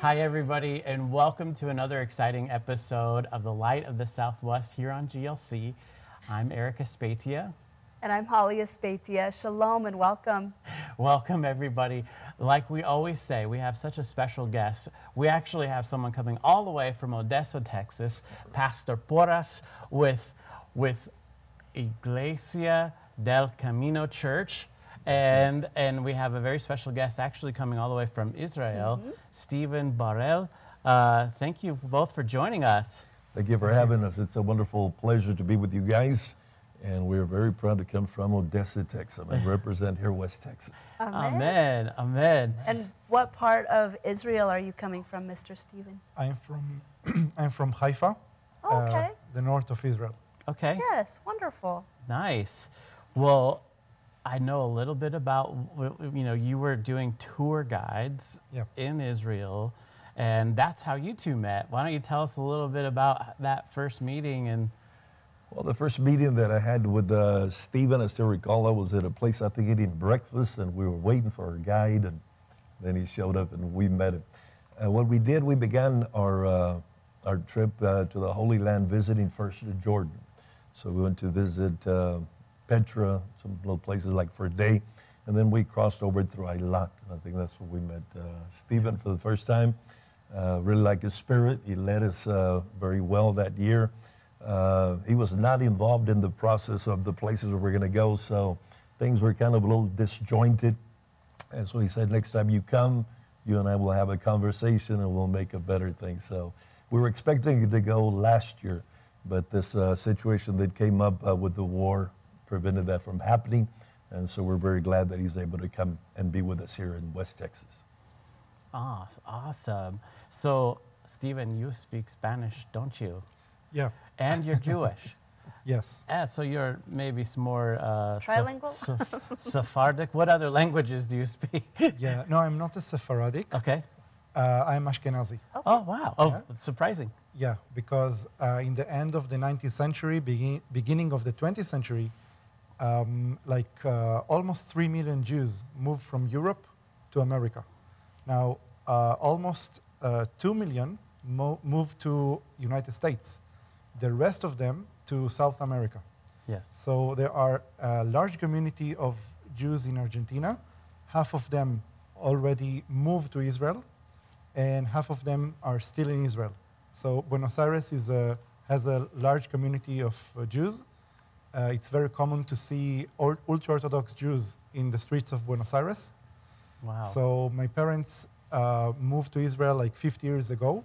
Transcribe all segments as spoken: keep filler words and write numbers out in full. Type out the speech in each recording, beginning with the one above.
Hi, everybody, and welcome to another exciting episode of The Light of the Southwest here on G L C. I'm Eric Espatia. And I'm Holly Espatia. Shalom and welcome. Welcome, everybody. Like we always say, we have such a special guest. We actually have someone coming all the way from Odessa, Texas, Pastor Porras with, with Iglesia del Camino Church. And and we have a very special guest actually coming all the way from Israel, mm-hmm. Stephen Barel. Uh, thank you both for joining us. Thank you for having us. It's a wonderful pleasure to be with you guys. And we're very proud to come from Odessa, Texas, and represent here West Texas. Amen. Amen. Amen. And what part of Israel are you coming from, Mister Stephen? I'm from I'm from Haifa, oh, okay. uh, the north of Israel. Okay. Yes, wonderful. Nice. Well, I know a little bit about, you know, you were doing tour guides yep. in Israel, and that's how you two met. Why don't you tell us a little bit about that first meeting? And Well, the first meeting that I had with uh, Stephen, I still recall, I was at a place, I think, eating breakfast, and we were waiting for our guide, and then he showed up, and we met him. Uh, what we did, we began our, uh, our trip uh, to the Holy Land, visiting first to Jordan. So we went to visit uh, Petra, some little places like for a day, and then we crossed over through Eilat. I think that's where we met uh, Stephen for the first time. Uh, really like his spirit. He led us uh, very well that year. Uh, he was not involved in the process of the places where we're going to go, so things were kind of a little disjointed. And so he said, next time you come, you and I will have a conversation and we'll make a better thing. So we were expecting to go last year, but this uh, situation that came up uh, with the war prevented that from happening, and so we're very glad that he's able to come and be with us here in West Texas. Oh, awesome. So, Stephen, you speak Spanish, don't you? Yeah. And you're Jewish. Yes. Yeah, so you're maybe some more uh, trilingual. Sa- Sa- Sephardic. What other languages do you speak? Yeah. No, I'm not a Sephardic. Okay. Uh, I'm Ashkenazi. Okay. Oh wow. Oh, Yeah. that's surprising. Yeah, because uh, in the end of the nineteenth century, begin, beginning of the twentieth century, um, like uh, almost three million Jews moved from Europe to America. Now, uh, almost uh, two million mo- moved to United States. The rest of them to South America. Yes. So there are a large community of Jews in Argentina. Half of them already moved to Israel, and half of them are still in Israel. So Buenos Aires is a, has a large community of uh, Jews. Uh, it's very common to see ul- ultra-Orthodox Jews in the streets of Buenos Aires. Wow. So my parents uh, moved to Israel like fifty years ago,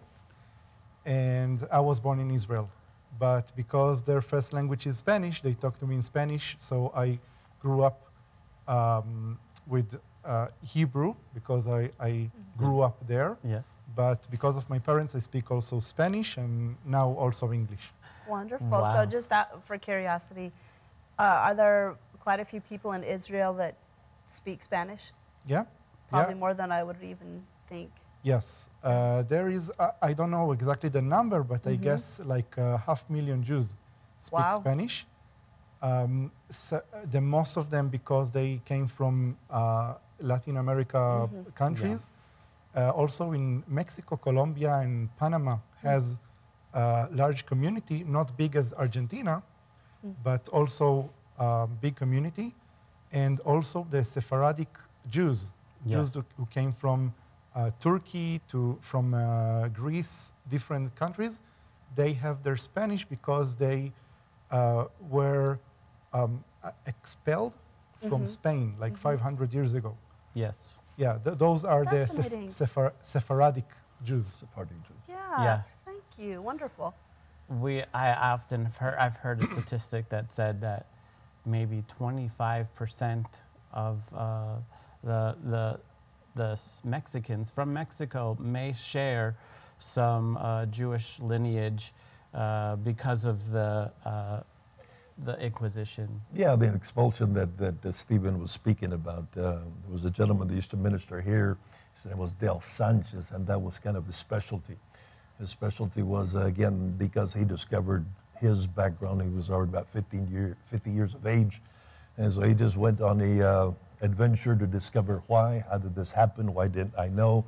and I was born in Israel. But because their first language is Spanish, they talk to me in Spanish, so I grew up um, with uh, Hebrew because I, I grew up there. Yes. But because of my parents, I speak also Spanish and now also English. Wonderful. Wow. So just out for curiosity, uh, are there quite a few people in Israel that speak Spanish? Yeah? Probably Yeah. more than I would even think. Yes. Uh, there is, uh, I don't know exactly the number, but I Mhm. guess like uh, half million Jews speak Wow. Spanish. Um, so the most of them because they came from uh, Latin America Mhm. countries. Uh, also in Mexico, Colombia, and Panama has a large community, not big as Argentina, Mm. but also a big community. And also the Sephardic Jews, Yeah. Jews who who came from uh, Turkey to from uh, Greece, different countries, they have their Spanish because they uh, were um, uh, expelled from Mhm. Spain like Mhm. five hundred years ago. Yes. Yeah, th- those are the Fascinating. Seph- Sephar- Sephardic Jews. Sephardic Jews. Yeah. Yeah. Thank you. Wonderful. We I often have heard I've heard a statistic that said that maybe twenty-five percent of uh, the the the s- Mexicans from Mexico may share some uh, Jewish lineage uh, because of the uh, the Inquisition. Yeah, the expulsion that, that uh, Stephen was speaking about. Uh, there was a gentleman that used to minister here. His name was Del Sanchez, and that was kind of his specialty. His specialty was, uh, again, because he discovered his background. He was already about fifteen year, fifty years of age. And so he just went on a uh, adventure to discover why, how did this happen, why didn't I know. He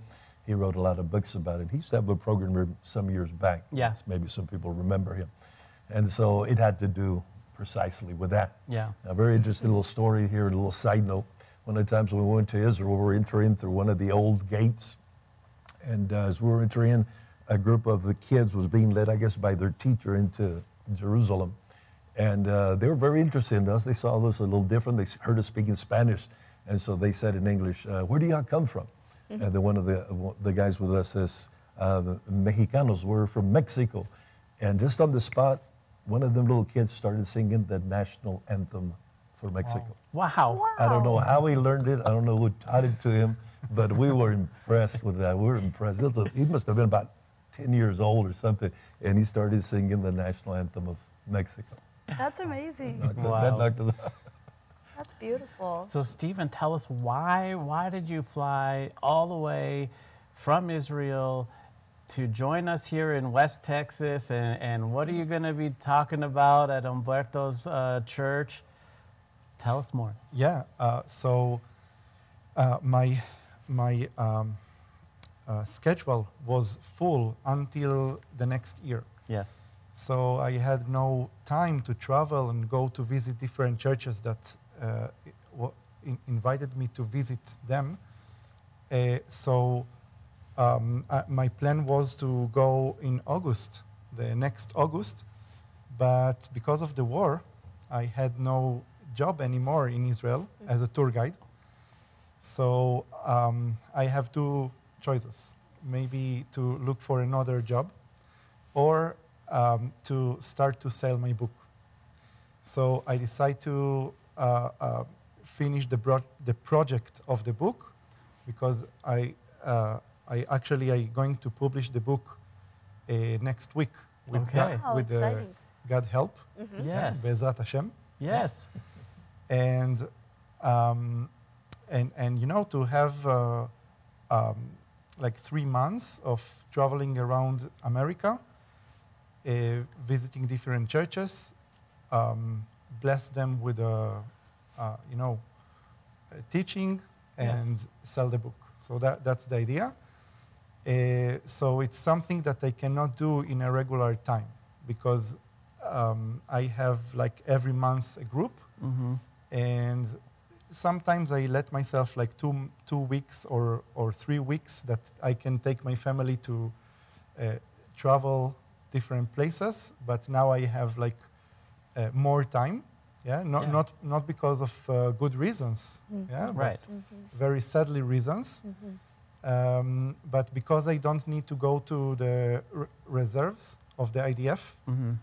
He wrote a lot of books about it. He used to have a program re- some years back. Yeah. Maybe some people remember him. And so it had to do precisely with that. Yeah. A very interesting little story here, a little side note. One of the times when we went to Israel, we were entering through one of the old gates. And uh, as we were entering, a group of the kids was being led, I guess, by their teacher into Jerusalem. And uh, they were very interested in us. They saw us a little different. They heard us speaking Spanish. And so they said in English, uh, where do y'all come from? Mm-hmm. And then one of the, the guys with us says, uh, Mexicanos, we're from Mexico. And just on the spot, one of them little kids started singing the national anthem for Mexico. Wow. Wow. I don't know how he learned it. I don't know who taught it to him, but we were impressed with that. We were impressed. It was a, he must have been about ten years old or something, and he started singing the national anthem of Mexico. That's amazing. Knocked it- Wow. That knocked it out. That's beautiful. So Stephen, tell us why why did you fly all the way from Israel to join us here in West Texas, and, and what are you going to be talking about at Humberto's uh, church? Tell us more. Yeah. Uh, so uh, my my um, uh, schedule was full until the next year. Yes. So I had no time to travel and go to visit different churches that uh, w- in- invited me to visit them. Uh, so um, uh, my plan was to go in August, the next August, but because of the war, I had no job anymore in Israel as a tour guide. So um, I have two choices: maybe to look for another job, or um, to start to sell my book. So I decided to uh, uh, finish the, bro- the project of the book, because I, uh, I actually I going to publish the book uh, next week with, Okay. God, Wow, with uh, exciting. God help, Yes. Be'ezrat Hashem. Yes. And, um, and, and you know, to have uh, um, like three months of traveling around America, uh, visiting different churches, um, bless them with a, uh, you know, a teaching, and Yes. sell the book. So that, that's the idea. Uh, so it's something that I cannot do in a regular time, because um, I have like every month a group, Mm-hmm. and sometimes I let myself like two two weeks or or three weeks that I can take my family to uh, travel different places. But now I have like uh, more time. Yeah, not Yeah. not not because of uh, good reasons. Yeah, but Right. very sadly reasons. Um, but because I don't need to go to the r- reserves of the I D F, Mm-hmm.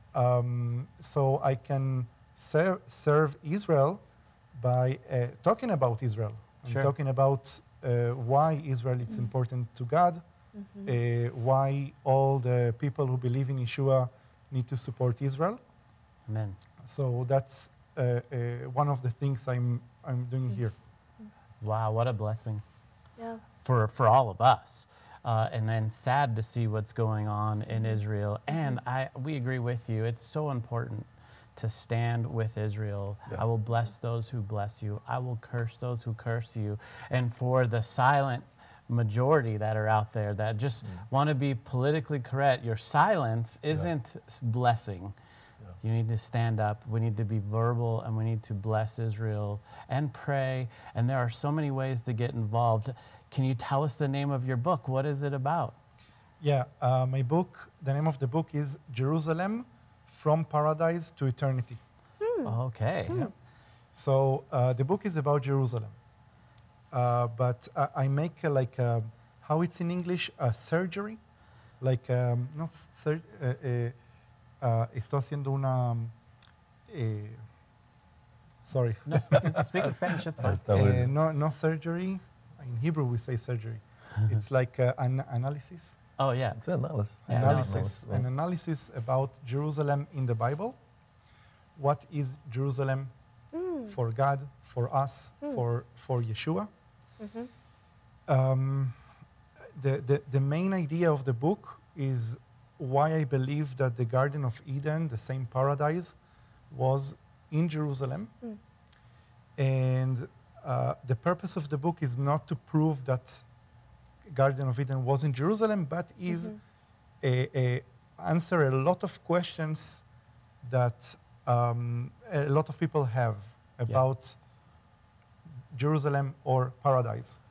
um, so I can ser- serve Israel by uh, talking about Israel, and Sure. talking about uh, why Israel is important to God, uh, why all the people who believe in Yeshua need to support Israel. Amen. So that's uh, uh, one of the things I'm I'm doing here. Wow, what a blessing Yeah. for, for all of us. Uh, and then sad to see what's going on in Israel. And I, we agree with you. It's so important to stand with Israel. Yeah. I will bless those who bless you. I will curse those who curse you. And for the silent majority that are out there that just want to be politically correct, your silence isn't s- blessing. You need to stand up. We need to be verbal, and we need to bless Israel and pray. And there are so many ways to get involved. Can you tell us the name of your book? What is it about? Yeah, uh, my book, the name of the book is Jerusalem from Paradise to Eternity. Okay. So uh, the book is about Jerusalem, uh, but I, I make uh, like a, how it's in English, a surgery, like um, not sur- uh, uh, uh, estoy haciendo una, um, eh, sorry, No, speak, speak in Spanish. It's fine. Está Uh, bueno. no, no surgery. In Hebrew we say surgery. It's like uh, an analysis. Oh, yeah. It's analysis. Yeah, analysis, no, an analysis about Jerusalem in the Bible. What is Jerusalem for God, for us, for, for Yeshua? Um, the, the, the main idea of the book is why I believe that the Garden of Eden, the same paradise, was in Jerusalem. And uh, the purpose of the book is not to prove that Garden of Eden was in Jerusalem, but is a, a answer a lot of questions that um, a lot of people have about Jerusalem or paradise.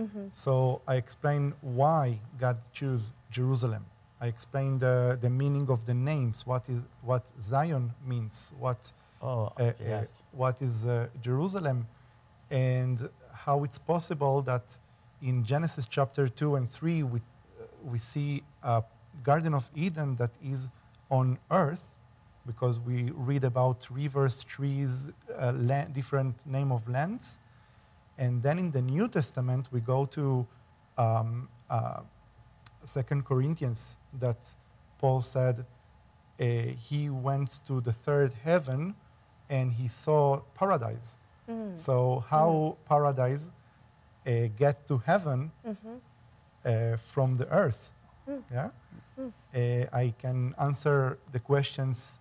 So I explain why God chose Jerusalem. I explain the, the meaning of the names, what is what Zion means, what Oh, uh, uh, yes. what is uh, Jerusalem, and how it's possible that in Genesis chapter two and three we, uh, we see a Garden of Eden that is on earth, because we read about rivers, trees, uh, land, different name of lands. And then in the New Testament, we go to um, uh, Second Corinthians, that Paul said uh, he went to the third heaven and he saw paradise. So how paradise uh, get to heaven uh, from the earth? Yeah, uh, I can answer the questions.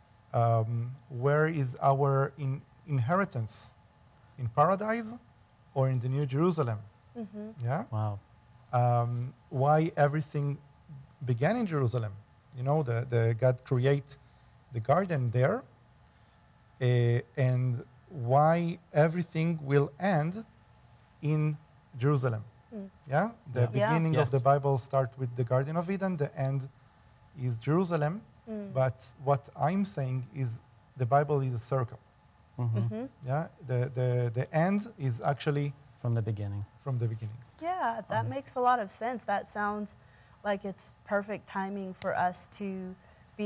Um, where is our in, inheritance? In paradise or in the New Jerusalem? Yeah. Wow. Um, why everything began in Jerusalem? You know, the, the God create the garden there, uh, and why everything will end in Jerusalem? Yeah, the Yeah. Yeah. beginning of Yes. the Bible start with the Garden of Eden. The end is Jerusalem. But what I'm saying is the Bible is a circle. Yeah, the, the, the end is actually From the beginning. from the beginning. Yeah, that makes a lot of sense. That sounds like it's perfect timing for us to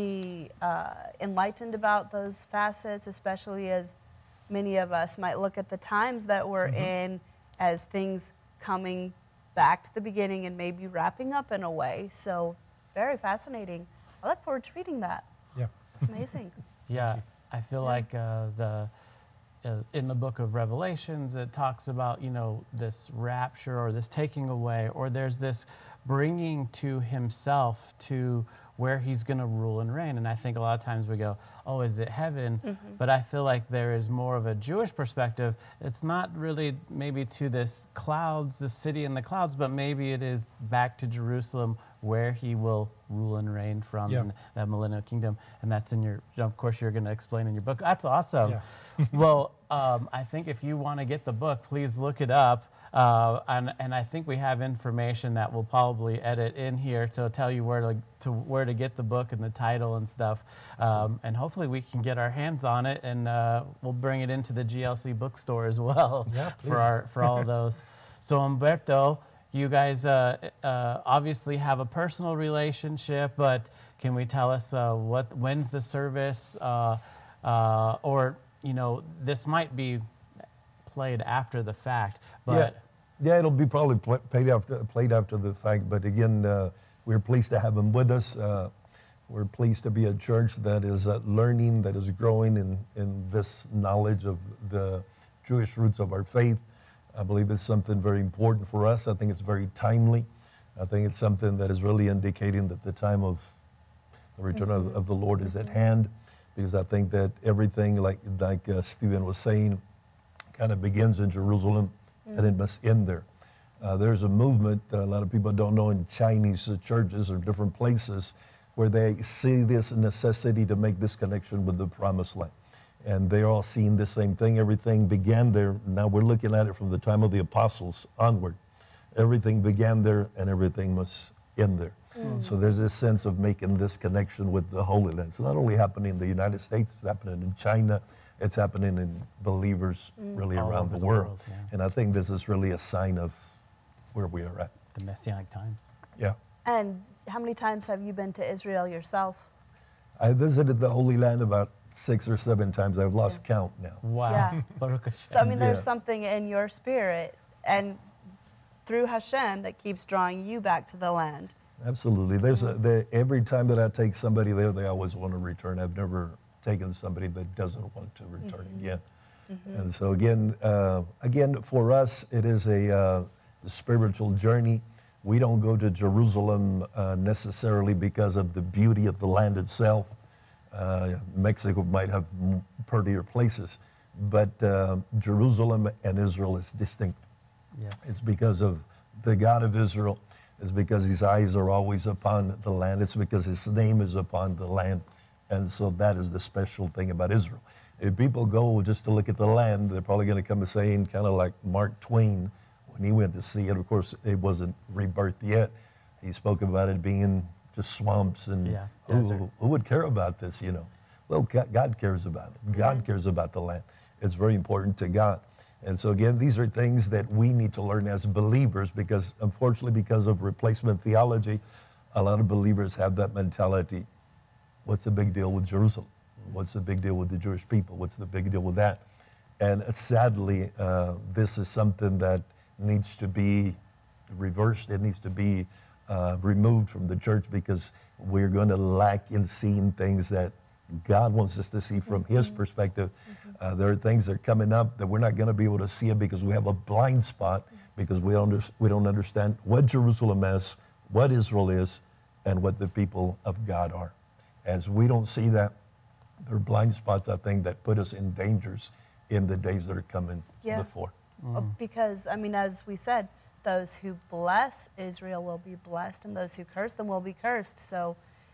be uh, enlightened about those facets, especially as many of us might look at the times that we're in as things coming back to the beginning and maybe wrapping up in a way. So, very fascinating. I look forward to reading that. Yeah. It's amazing. Yeah, I feel Yeah. like uh, the uh, in the book of Revelations, it talks about, you know, this rapture or this taking away, or there's this bringing to himself to where he's going to rule and reign. And I think a lot of times we go, oh, is it heaven? But I feel like there is more of a Jewish perspective. It's not really maybe to this clouds, the city in the clouds, but maybe it is back to Jerusalem where he will rule and reign from Yeah. in that millennial kingdom. And that's in your, of course, you're going to explain in your book. That's awesome. Yeah. Well, um, I think if you want to get the book, please look it up. Uh, and, and I think we have information that we'll probably edit in here to tell you where to, to where to get the book and the title and stuff. Um, and hopefully we can get our hands on it, and uh, we'll bring it into the G L C bookstore as well Yeah, please. for our for all of those. So Humberto, you guys uh, uh, obviously have a personal relationship, but can we tell us uh, what when's the service, uh, uh, or you know, this might be played after the fact, but yeah, yeah, it'll be probably pl- played after played after the fact. But again, uh, we're pleased to have him with us. Uh, we're pleased to be a church that is uh, learning, that is growing in in this knowledge of the Jewish roots of our faith. I believe it's something very important for us. I think it's very timely. I think it's something that is really indicating that the time of the return of, of the Lord is at hand, because I think that everything, like like uh, Stephen was saying, kind of begins in Jerusalem, and it must end there. Uh, there's a movement, uh, a lot of people don't know, in Chinese uh, churches or different places, where they see this necessity to make this connection with the promised land. And they're all seeing the same thing. Everything began there. Now we're looking at it from the time of the apostles onward. Everything began there, and everything must end there. So there's this sense of making this connection with the Holy Land. It's not only happening in the United States, it's happening in China. It's happening in believers really All around over the the world. world, yeah. And I think this is really a sign of where we are at. the Messianic times. Yeah. And how many times have you been to Israel yourself? I visited the Holy Land about six or seven times. I've lost count now. Wow. Yeah. Baruch Hashem. So, I mean, there's Yeah. something in your spirit and through Hashem that keeps drawing you back to the land. Absolutely. There's a, the, every time that I take somebody there, they always want to return. I've never taken somebody that doesn't want to return again. And so again, uh, again for us, it is a uh, spiritual journey. We don't go to Jerusalem uh, necessarily because of the beauty of the land itself. Uh, Mexico might have m- prettier places, but uh, Jerusalem and Israel is distinct. Yes. It's because of the God of Israel. It's because his eyes are always upon the land. It's because his name is upon the land. And so that is the special thing about Israel. If people go just to look at the land, they're probably going to come saying, kind of like Mark Twain, when he went to see it. Of course, it wasn't rebirth yet. He spoke about it being just swamps, and Yeah, who, desert. who would care about this, you know? Well, God God cares about it. God cares about the land. It's very important to God. And so again, these are things that we need to learn as believers, because unfortunately, because of replacement theology, a lot of believers have that mentality. What's the big deal with Jerusalem? What's the big deal with the Jewish people? What's the big deal with that? And uh, sadly, uh, this is something that needs to be reversed. It needs to be uh, removed from the church, because we're going to lack in seeing things that God wants us to see from Mm-hmm. his perspective. Uh, there are things that are coming up that we're not going to be able to see it because we have a blind spot, because we don't, we don't understand what Jerusalem is, what Israel is, and what the people of God are. As we don't see that, there are blind spots, I think, that put us in dangers in the days that are coming Yeah. before. Well, because, I mean, as we said, those who bless Israel will be blessed, and those who curse them will be cursed. So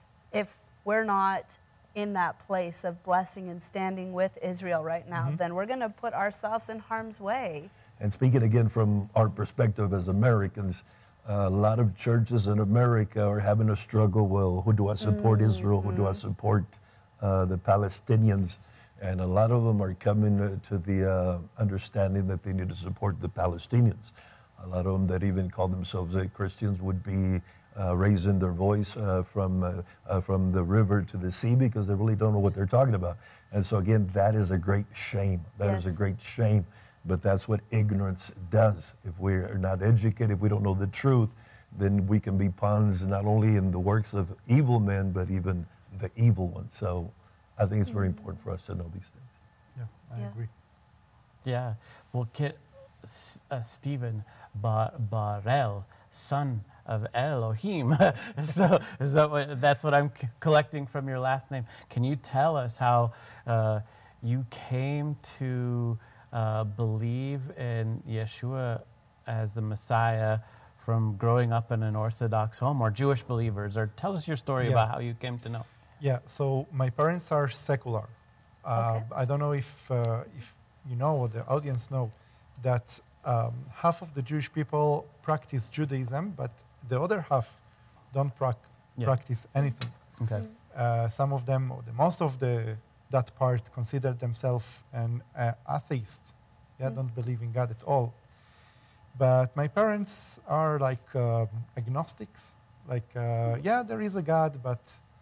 if we're not in that place of blessing and standing with Israel right now, then we're going to put ourselves in harm's way. And speaking again from our perspective as Americans, a lot of churches in America are having a struggle. Well, who do I support, Israel? Who do I support, uh, the Palestinians? And a lot of them are coming uh, to the uh, understanding that they need to support the Palestinians. A lot of them that even call themselves uh, Christians would be uh, raising their voice uh, from, uh, uh, from the river to the sea, because they really don't know what they're talking about. And so again, that is a great shame. That is Yes. a great shame. But that's what ignorance does. If we're not educated, if we don't know the truth, then we can be pawns not only in the works of evil men, but even the evil ones. So I think it's very important for us to know these things. Yeah, I Yeah. agree. Yeah. Well, Kit, S- uh, Stephen Bar- Barel, son of Elohim. so so what- that's what I'm c- collecting from your last name. Can you tell us how uh, you came to uh, believe in Yeshua as the Messiah from growing up in an Orthodox home, or Jewish believers? Or tell us your story Yeah. about how you came to know. Yeah, so my parents are secular. Uh, Okay. I don't know if, uh, if you know, or the audience know, that um, half of the Jewish people practice Judaism, but the other half don't prac- Yeah. practice anything. Okay. Uh, some of them, or the most of the that part, consider themselves an uh, atheist. Yeah, don't believe in God at all. But my parents are like um agnostics. Like, uh, yeah, there is a God, but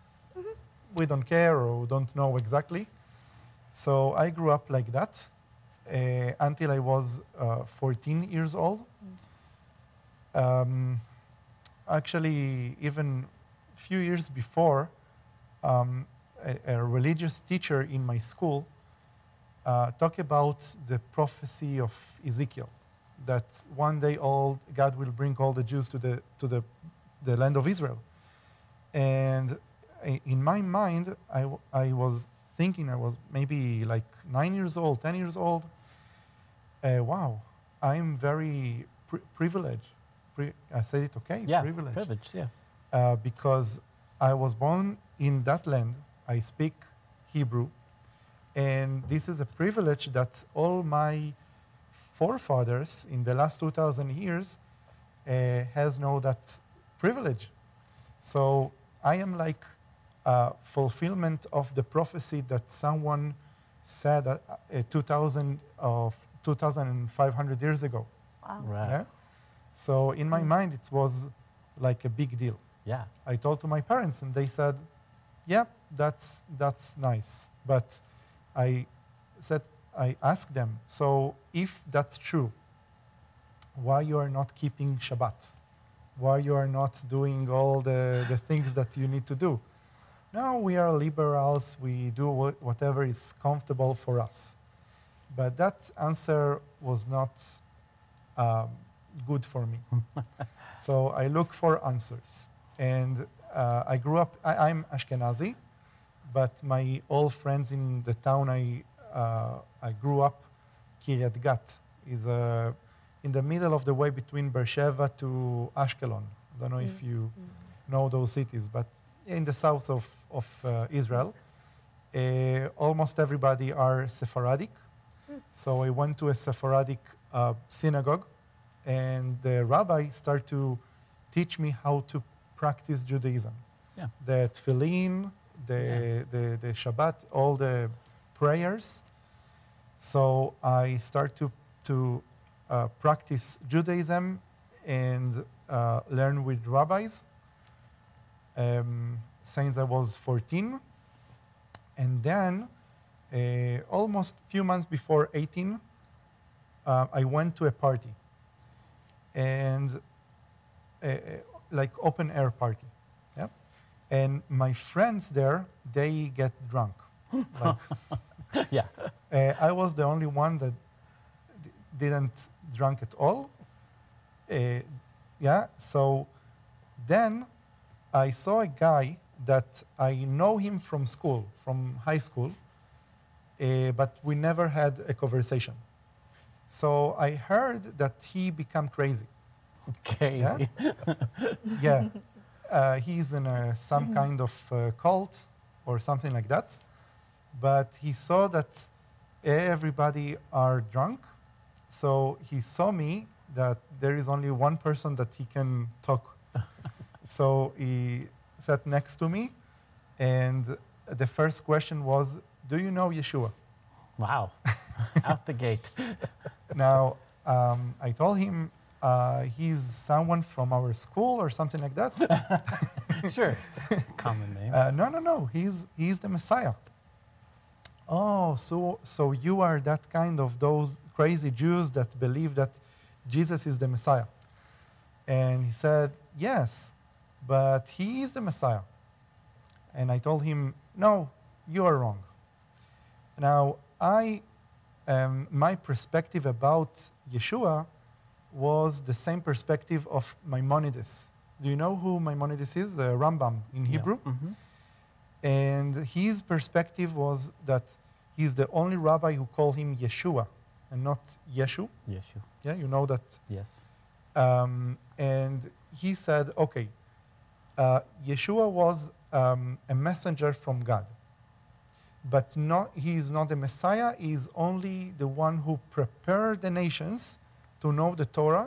we don't care or don't know exactly. So I grew up like that uh, until I was uh, fourteen years old. Um, actually, even a few years before, um, a, a religious teacher in my school uh, talked about the prophecy of Ezekiel, that one day all God will bring all the Jews to the to the, the land of Israel. And I- in my mind, I, w- I was thinking, I was maybe like nine years old, ten years old. Uh, wow, I'm very pri- privileged. Pri- I said it okay, Yeah. privileged. Privilege. Yeah. Uh, because I was born in that land. I speak Hebrew. And this is a privilege that all my forefathers in the last two thousand years uh, has no that privilege. So I am like a fulfillment of the prophecy that someone said uh, uh, two thousand of two thousand five hundred years ago. Wow. Right. Yeah? So in my mind, it was like a big deal. Yeah. I told to my parents, and they said, "Yeah, that's that's nice." But I said, I asked them, "So if that's true, why you are not keeping Shabbat? Why you are not doing all the, the things that you need to do?" "No, we are liberals. We do wha- whatever is comfortable for us." But that answer was not um, good for me. So I look for answers. And uh, I grew up, I, I'm Ashkenazi, but my old friends in the town I, uh, I grew up, Kiryat Gat, is a in the middle of the way between Beersheba to Ashkelon. I don't know if you know those cities, but in the south of, of uh, Israel. Uh, almost everybody are Sephardic. So I went to a Sephardic uh, synagogue, and the rabbi started to teach me how to practice Judaism. Yeah. The tefillin, the, Yeah. the, the Shabbat, all the prayers. So I start to, to uh, practice Judaism and uh, learn with rabbis um, since I was fourteen. And then, uh, almost a few months before eighteen, uh, I went to a party. And uh, like open air party. Yeah? And my friends there, they get drunk. Like, Yeah. uh, I was the only one that d- didn't drink at all. Uh, yeah, so then I saw a guy that I know him from school, from high school, uh, but we never had a conversation. So I heard that he became crazy. Crazy. Yeah, uh, he's in a, some kind of uh, cult or something like that. But he saw that everybody are drunk. So he saw me that there is only one person that he can talk. So he sat next to me, and the first question was, do you know Yeshua? Wow. Out the gate. Now, um, I told him uh, he's someone from our school or something like that. Sure. Common name. Uh, no, no, no. He's he's the Messiah. Oh, so so you are that kind of those crazy Jews that believe that Jesus is the Messiah. And he said, yes, but he is the Messiah. And I told him, no, you are wrong. Now, I, um, my perspective about Yeshua was the same perspective of Maimonides. Do you know who Maimonides is? Uh, Rambam in Hebrew. Yeah. Mhm. And his perspective was that he's the only rabbi who called him Yeshua and not Yeshu. Yes, you. Yeah, you know that. Yes. Um, and he said, okay, uh, Yeshua was um, a messenger from God. But not, he is not the Messiah. He is only the one who prepared the nations to know the Torah.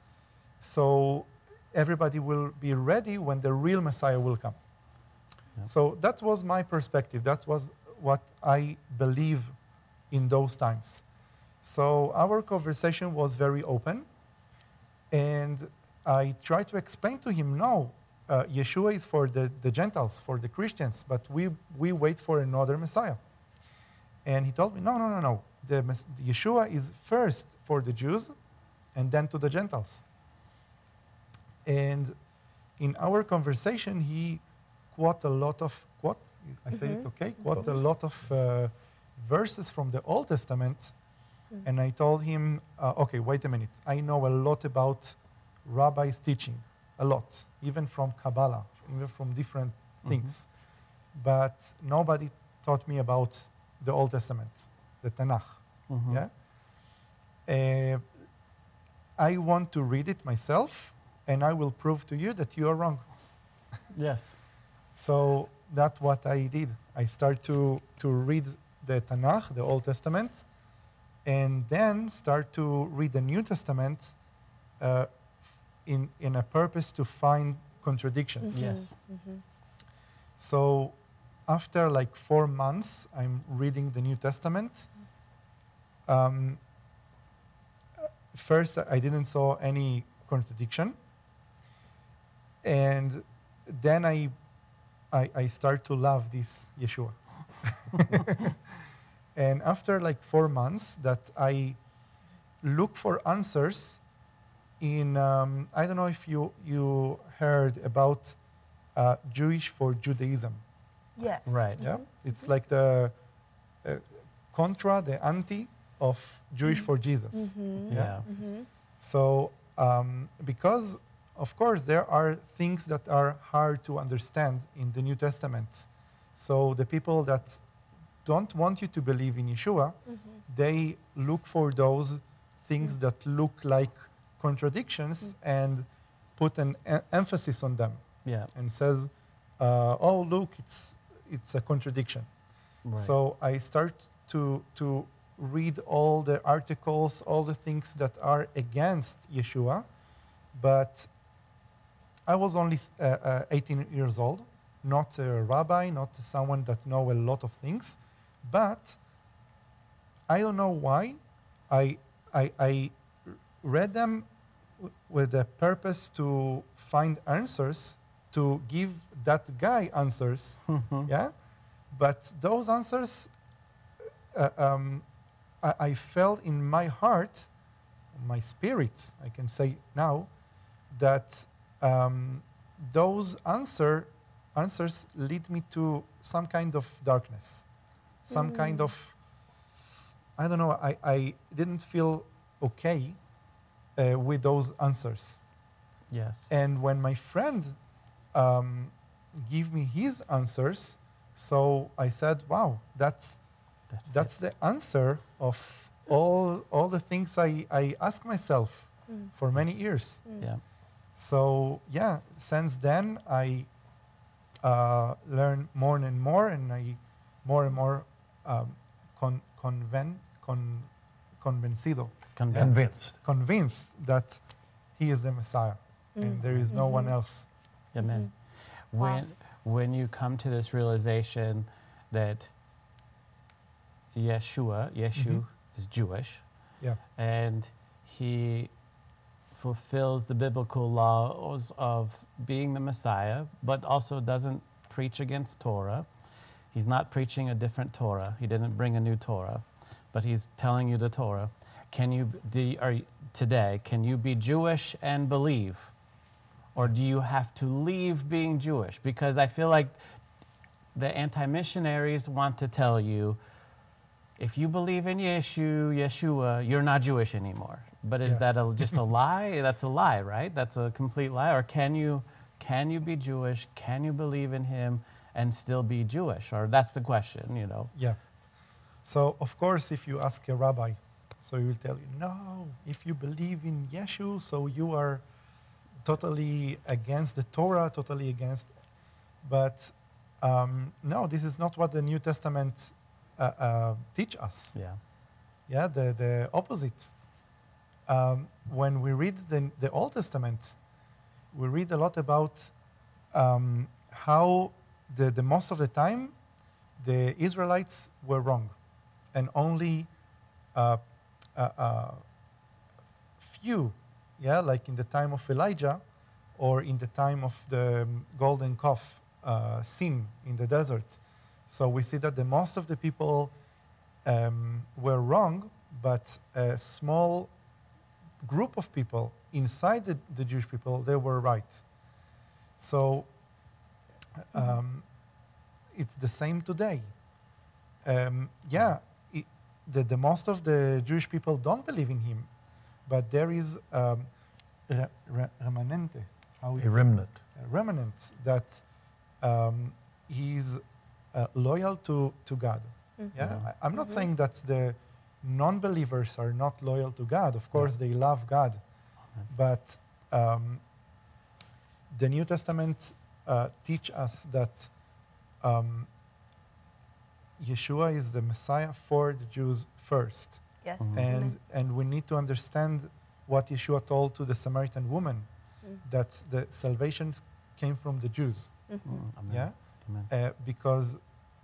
So everybody will be ready when the real Messiah will come. Yeah. So that was my perspective. That was what I believe in those times. So our conversation was very open. And I tried to explain to him, no, uh, Yeshua is for the, the Gentiles, for the Christians, but we, we wait for another Messiah. And he told me, no, no, no, no. The, mes- Yeshua is first for the Jews and then to the Gentiles. And in our conversation, he quote a lot of, quote, I say it okay? Quote a lot of uh, verses from the Old Testament. And I told him, uh, okay, wait a minute. I know a lot about rabbis' teaching, a lot, even from Kabbalah, even from different things. But nobody taught me about the Old Testament, the Tanakh. Mhm. Yeah? Uh, I want to read it myself, and I will prove to you that you are wrong. Yes. So that's what I did. I started to, to read the Tanakh, the Old Testament, and then start to read the New Testament uh, in, in a purpose to find contradictions. Yes. So after like four months, I'm reading the New Testament. Um, first, I didn't saw any contradiction. And then I, I, I start to love this Yeshua. And after like four months that I look for answers in, um, I don't know if you, you heard about uh, Jewish for Judaism. Yes. Right. Yeah, it's like the uh, contra, the anti of Jewish for Jesus. Yeah. So um, because, of course, there are things that are hard to understand in the New Testament. So the people that don't want you to believe in Yeshua, they look for those things that look like contradictions and put an e- emphasis on them Yeah. and says, uh, "Oh, look, it's it's a contradiction." Right. So I start to to read all the articles, all the things that are against Yeshua, but I was only uh, uh, eighteen years old, not a rabbi, not someone that know a lot of things, but I don't know why I I, I read them w- with the purpose to find answers, to give that guy answers, yeah. But those answers, uh, um, I, I felt in my heart, my spirit, I can say now, that um, those answer, answers lead me to some kind of darkness, some kind of, I don't know, I, I didn't feel okay uh, with those answers. Yes. And when my friend um, gave me his answers, so I said, wow, that's, That that's the fits. answer of all, all the things I, I asked myself for many years. Yeah. So yeah, since then I uh, learn more and more, and I more and more um, con, conven, con, convencido, Convinced. Convinced. convinced that he is the Messiah, and there is no one else. Amen. Wow. When when you come to this realization that Yeshua, Yeshu is Jewish, Yeah, and he fulfills the biblical laws of being the Messiah, but also doesn't preach against Torah. He's not preaching a different Torah. He didn't bring a new Torah, but he's telling you the Torah. Can you do are you- today? Can you be Jewish and believe, or do you have to leave being Jewish? Because I feel like the anti-missionaries want to tell you, if you believe in Yeshu, Yeshua, you're not Jewish anymore. But is Yeah. that a, just a lie? That's a lie, right? That's a complete lie. Or can you can you be Jewish? Can you believe in him and still be Jewish? Or that's the question, you know. yeah. So of course, if you ask a rabbi, so he will tell you, no, if you believe in Yeshu, so you are totally against the Torah, totally against. But um, no, this is not what the New Testament uh, uh, teach us. Yeah. Yeah, the, the opposite. Um, when we read the, the Old Testament, we read a lot about um, how the, the most of the time the Israelites were wrong, and only uh, uh, uh, few, yeah, like in the time of Elijah, or in the time of the um, golden calf uh, sin in the desert. So we see that the most of the people um, were wrong, but a small group of people inside the, the Jewish people, they were right. So um, it's the same today. Um, yeah, it, the, the most of the Jewish people don't believe in him, but there is um, re, re, remanente, how A is remnant. a remnant that um, he's uh, loyal to, to God. Yeah, Yeah. I, I'm not saying that the non-believers are not loyal to God. Of course, they love God, but um, the New Testament uh, teach us that um, Yeshua is the Messiah for the Jews first, Yes. and Amen. and we need to understand what Yeshua told to the Samaritan woman, that the salvation came from the Jews. Mm, amen. Yeah, Amen. uh, because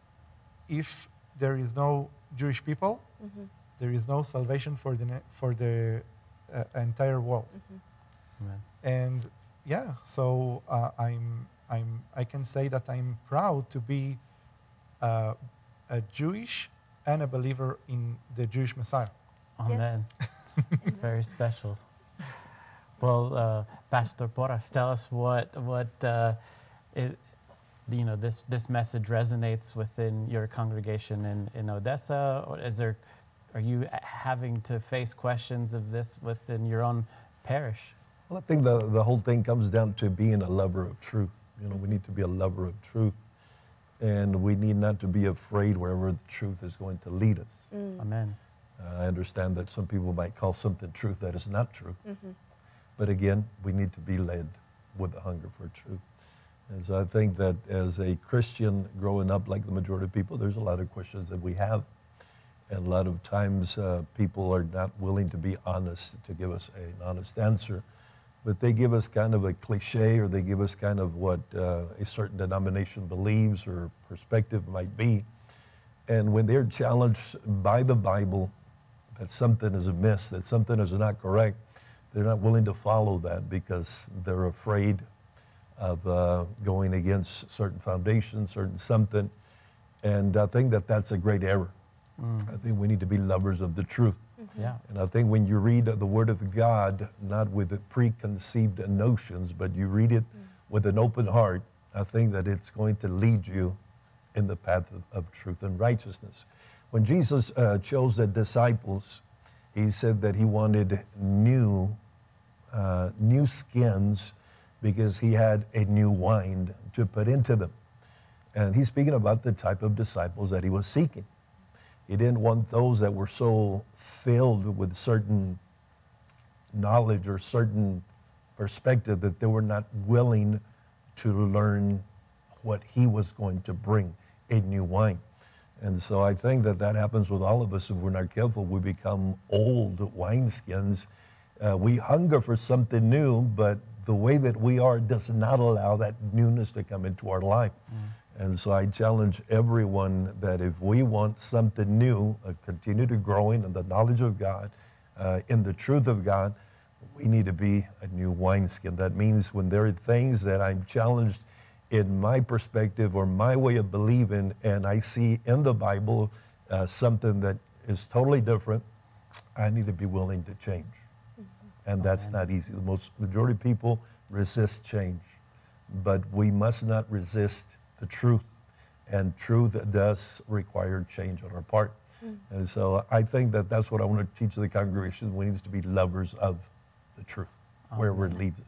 if there is no Jewish people, there is no salvation for the ne- for the uh, entire world. Amen. And yeah, so uh, I'm I'm I can say that I'm proud to be uh, a Jewish and a believer in the Jewish Messiah. Amen. Very special. Well, uh, Pastor Porras, tell us what what uh, it, you know this this message resonates within your congregation in, in Odessa, or is there are you having to face questions of this within your own parish? Well, I think the, the whole thing comes down to being a lover of truth. You know, we need to be a lover of truth. And we need not to be afraid wherever the truth is going to lead us. Amen. Uh, I understand that some people might call something truth that is not true. Mm-hmm. But again, we need to be led with a hunger for truth. And so I think that as a Christian growing up like the majority of people, there's a lot of questions that we have. And a lot of times uh, people are not willing to be honest, to give us an honest answer. But they give us kind of a cliche, or they give us kind of what uh, a certain denomination believes or perspective might be. And when they're challenged by the Bible that something is amiss, that something is not correct, they're not willing to follow that because they're afraid of uh, going against certain foundations, certain something. And I think that that's a great error. Mm. I think we need to be lovers of the truth. Mm-hmm. Yeah. And I think when you read the Word of God, not with preconceived notions, but you read it mm. with an open heart, I think that it's going to lead you in the path of, of truth and righteousness. When Jesus uh, chose the disciples, he said that he wanted new, uh, new skins because he had a new wine to put into them. And he's speaking about the type of disciples that he was seeking. He didn't want those that were so filled with certain knowledge or certain perspective that they were not willing to learn what he was going to bring, a new wine. And so I think that that happens with all of us if we're not careful. We become old wineskins. Uh, we hunger for something new, but the way that we are does not allow that newness to come into our life. Mm. And so I challenge everyone that if we want something new, uh, continue to growing in the knowledge of God, uh, in the truth of God, we need to be a new wineskin. That means when there are things that I'm challenged in my perspective or my way of believing, and I see in the Bible uh, something that is totally different, I need to be willing to change. Mm-hmm. And that's Amen. Not easy. The most majority of people resist change, but we must not resist the truth, and truth does require change on our part. Mm. And so I think that that's what I want to teach the congregation. We need to be lovers of the truth, Amen. Wherever it leads us.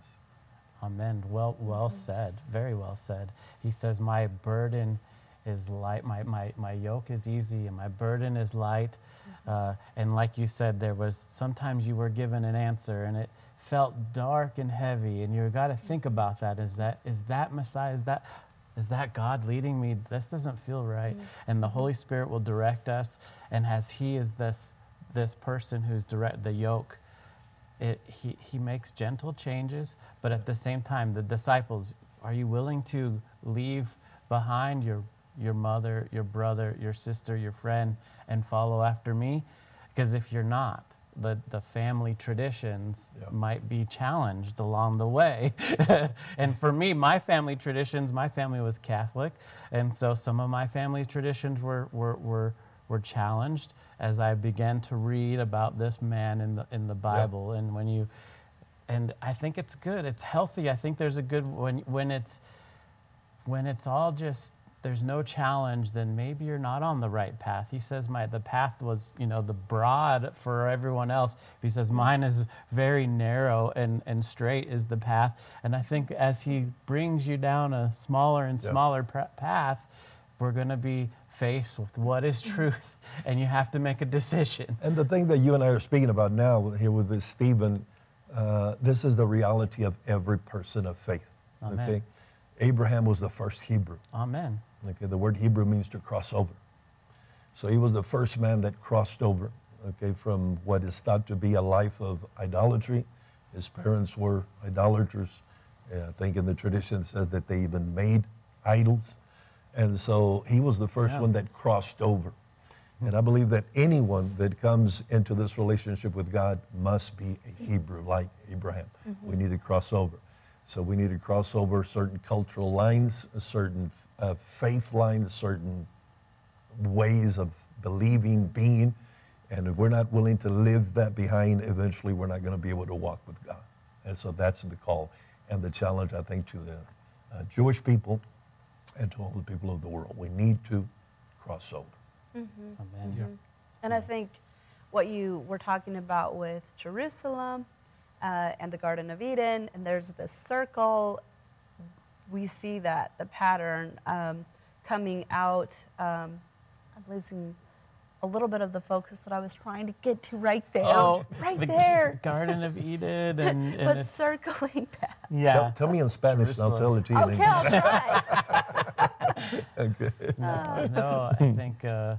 Amen. Well, well mm-hmm. said. Very well said. He says, my burden is light, my, my, my yoke is easy, and my burden is light. Mm-hmm. Uh, and like you said, there was, sometimes you were given an answer, and it felt dark and heavy, and you got to think about that. Is that, is that Messiah? Is that... Is that God leading me? This doesn't feel right. Mm-hmm. And the Holy Spirit will direct us. And as He is this this person who's direct the yoke, it, he, he makes gentle changes. But at the same time, the disciples, are you willing to leave behind your your mother, your brother, your sister, your friend, and follow after me? Because if you're not, the, the family traditions yeah. might be challenged along the way. And for me, my family traditions, my family was Catholic, and so some of my family traditions were, were, were, were challenged as I began to read about this man in the, in the Bible. Yeah. And when you, and I think it's good, it's healthy. I think there's a good, when, when it's, when it's all just, there's no challenge, then maybe you're not on the right path. He says my the path was, you know, the broad for everyone else. He says mine is very narrow and, and straight is the path. And I think as he brings you down a smaller and smaller yeah. path, we're going to be faced with what is truth, and you have to make a decision. And the thing that you and I are speaking about now here with this Stephen, uh, this is the reality of every person of faith. Amen. Okay? Abraham was the first Hebrew. Amen. Okay, the word Hebrew means to cross over. So he was the first man that crossed over, okay, from what is thought to be a life of idolatry. His parents were idolaters. Uh, I think in the tradition it says that they even made idols. And so he was the first yeah. one that crossed over. Mm-hmm. And I believe that anyone that comes into this relationship with God must be a Hebrew like Abraham. Mm-hmm. We need to cross over. So we need to cross over certain cultural lines, certain uh, faith lines, certain ways of believing, being. And if we're not willing to live that behind, eventually we're not going to be able to walk with God. And so that's the call and the challenge, I think, to the uh, Jewish people and to all the people of the world. We need to cross over. Mm-hmm. Amen. Mm-hmm. And I think what you were talking about with Jerusalem, Uh, and the Garden of Eden, and there's this circle. We see that the pattern um, coming out. Um, I'm losing a little bit of the focus that I was trying to get to right there. Oh, right the there. Garden of Eden, and, and But it's, circling back. yeah. Tell, tell me in Spanish, and I'll tell it to you in Okay, I'll try. English. Okay. No, no, I think uh,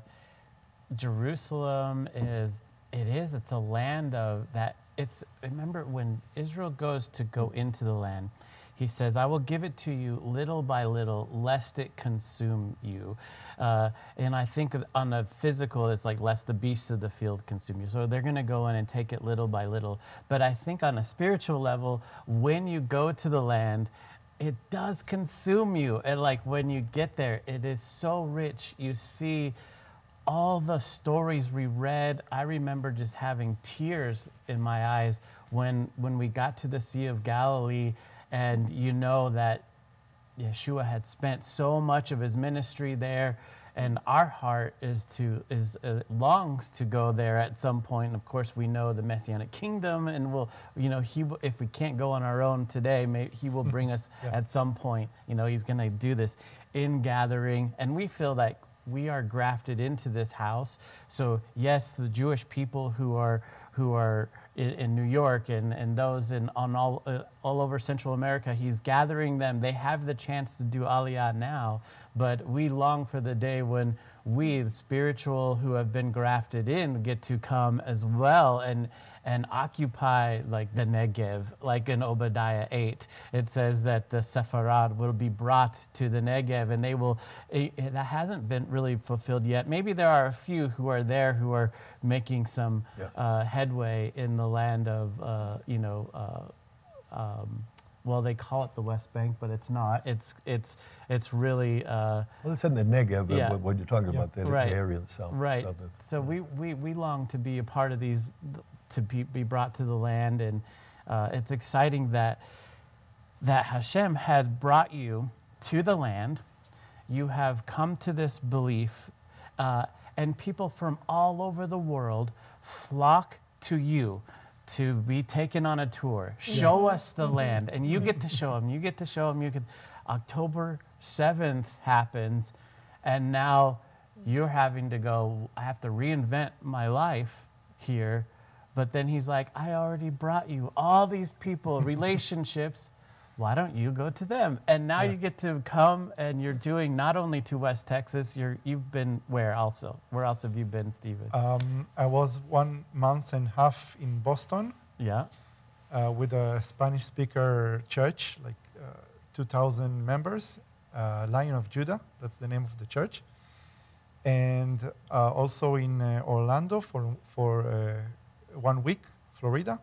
Jerusalem is, it is, it's a land of that, it's, remember when Israel goes to go into the land, he says, I will give it to you little by little, lest it consume you. Uh, and I think on the physical, it's like, lest the beasts of the field consume you. So they're going to go in and take it little by little. But I think on a spiritual level, when you go to the land, it does consume you. And like when you get there, it is so rich. You see all the stories we read. I remember just having tears in my eyes when when we got to the Sea of Galilee, and you know that Yeshua had spent so much of his ministry there, and our heart is to is uh, longs to go there at some point. Of course, we know the Messianic kingdom, and we'll, you know, he w- if we can't go on our own today, may, he will bring us Yeah. at some point. You know, he's going to do this in gathering, and we feel like we are grafted into this house. So yes, the Jewish people who are who are in, in New York and, and those in on all uh, all over Central America, he's gathering them. They have the chance to do Aliyah now, but we long for the day when we, the spiritual who have been grafted in, get to come as well and and occupy like the Negev, like in Obadiah eight. It says that the Sepharad will be brought to the Negev, and they will, it, it- that hasn't been really fulfilled yet. Maybe there are a few who are there who are making some Yeah. uh, headway in the land of, uh, you know, uh, um, well, they call it the West Bank, but it's not. It's it's it's really uh, Well, it's in the Negev, Yeah. what, what you're talking Yeah. about, the, Right. the area itself. right. So that- So we, we we long to be a part of these, to be, be brought to the land, and uh, it's exciting that that Hashem has brought you to the land. You have come to this belief, uh, and people from all over the world flock to you to be taken on a tour. Show us the land, and you get to show them. You get to show them. You could. October seventh happens, and now you're having to go. I have to reinvent my life here, but then he's like, I already brought you all these people, relationships. Why don't you go to them? And now Yeah. you get to come, and you're doing not only to West Texas. You're you've been where also? Where else have you been, Stephen? Um, I was one month and a half in Boston yeah. uh, with a Spanish speaker church, like uh, two thousand members, uh, Lion of Judah, that's the name of the church. And uh, also in uh, Orlando for, for uh, one week, Florida.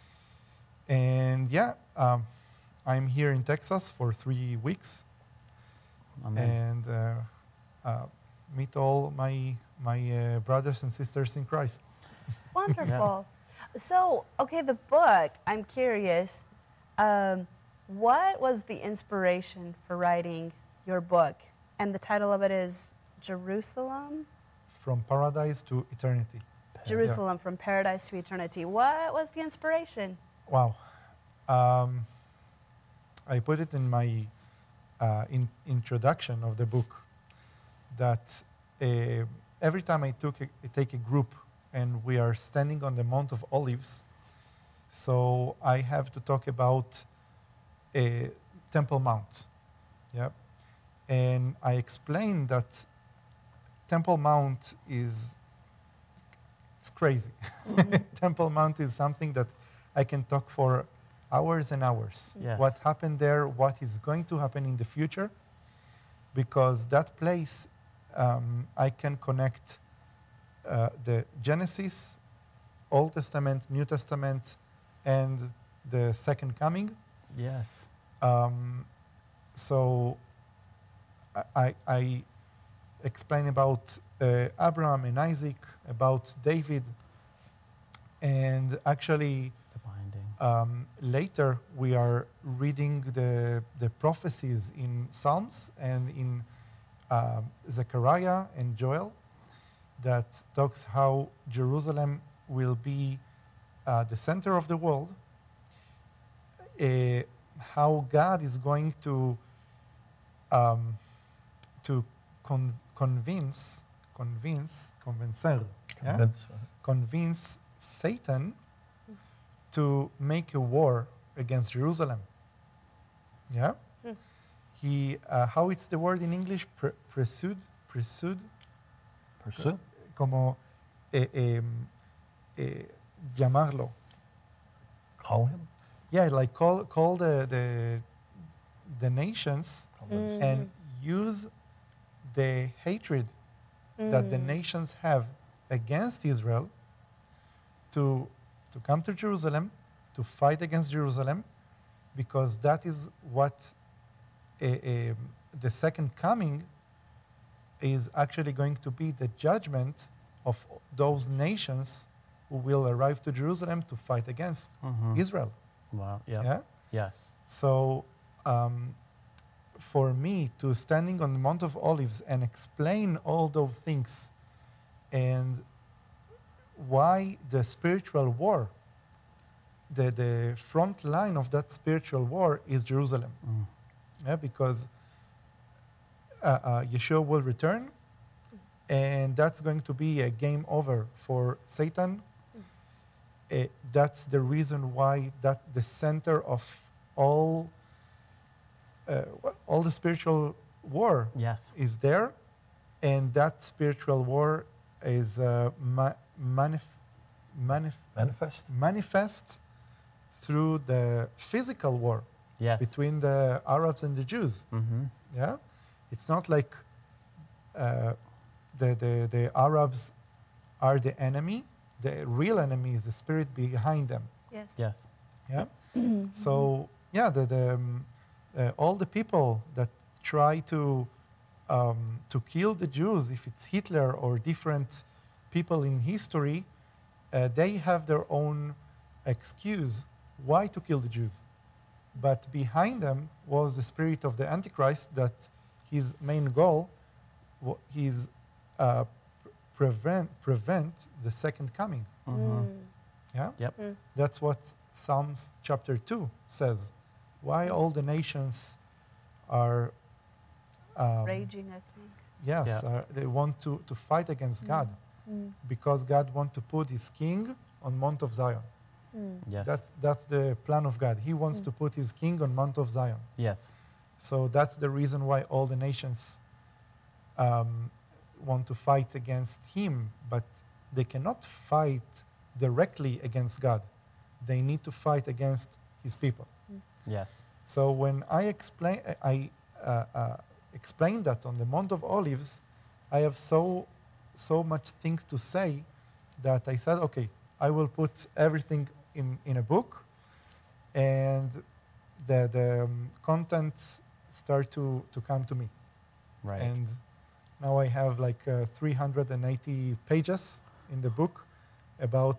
And yeah, um, I'm here in Texas for three weeks Amen. and uh, uh, meet all my, my uh, brothers and sisters in Christ. Wonderful. So, okay, the book, I'm curious, um, what was the inspiration for writing your book? And the title of it is Jerusalem? From paradise to eternity. Jerusalem from paradise to eternity. What was the inspiration? Wow. Um, I put it in my uh, in introduction of the book that uh, every time I, took a, I take a group and we are standing on the Mount of Olives, so I have to talk about a Temple Mount. Yeah. And I explained that Temple Mount is it's crazy. Temple Mount is something that I can talk for hours and hours. Yes. What happened there, what is going to happen in the future, because that place, um, I can connect uh, the Genesis, Old Testament, New Testament, and the Second Coming. Yes. Um, so I, I, I explain about uh, Abraham and Isaac, about David, and actually The binding. um, later we are reading the, the prophecies in Psalms and in um, Zechariah and Joel that talks how Jerusalem will be uh, the center of the world, uh, how God is going to um, to con- convince convince, convencer, yeah? Convince, uh, convince Satan to make a war against Jerusalem. Yeah? He, uh, how it's the word in English? Pre- pursued? Pursued? pursue. Como eh, eh, eh, llamarlo. Call him. Yeah, like call, call the, the, the nations and use the hatred that the nations have against Israel to, to come to Jerusalem, to fight against Jerusalem, because that is what a, a, the second coming is actually going to be the judgment of those nations who will arrive to Jerusalem to fight against Israel. Wow. Yep. Yeah? Yes. So um, for me to standing on the Mount of Olives and explain all those things and why the spiritual war, the, the front line of that spiritual war is Jerusalem. Mm. Yeah, because uh, uh, Yeshua will return, and that's going to be a game over for Satan. Uh, that's the reason why that the center of all uh, all the spiritual war Yes. is there, and that spiritual war is uh, ma- manif- manif- Manifest. manifest through the physical war Yes. between the Arabs and the Jews. Mm-hmm. Yeah, it's not like uh, the, the the Arabs are the enemy. The real enemy is the spirit behind them. Yes. Yes. Yeah. So yeah, the, the um, uh, all the people that try to um, to kill the Jews, if it's Hitler or different people in history, uh, they have their own excuse why to kill the Jews. But behind them was the spirit of the Antichrist, that his main goal wa- is uh, prevent prevent the second coming. Mm-hmm. Yeah. Yep. That's what Psalms chapter two says. Why all the nations are um, Raging, I think. yes, Yeah. are, they want to, to fight against God because God wants to put his king on Mount of Zion. Yes. That's, that's the plan of God. He wants to put his king on Mount of Zion. yes. So that's the reason why all the nations um, want to fight against him, but they cannot fight directly against God. They need to fight against his people. Yes. So when I explain, I uh, uh, explained that on the Mount of Olives, I have so so much things to say that I said, okay, I will put everything in, in a book, and the the um, contents start to, to come to me. Right. And now I have like uh, three hundred eighty pages in the book about